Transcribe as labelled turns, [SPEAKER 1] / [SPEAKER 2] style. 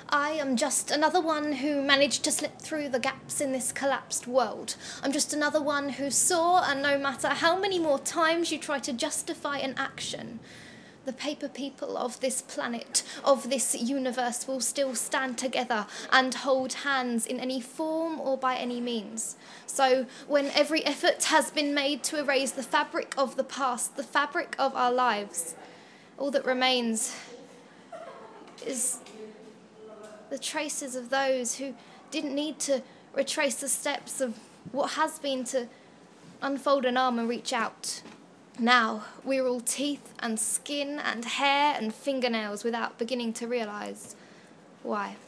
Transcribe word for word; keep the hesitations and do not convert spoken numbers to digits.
[SPEAKER 1] I am just another one who managed to slip through the gaps in this collapsed world. I'm just another one who saw, and no matter how many more times you try to justify an action, the paper people of this planet, of this universe, will still stand together and hold hands in any form or by any means. So when every effort has been made to erase the fabric of the past, the fabric of our lives, all that remains is the traces of those who didn't need to retrace the steps of what has been to unfold an arm and reach out. Now we're all teeth and skin and hair and fingernails without beginning to realise why.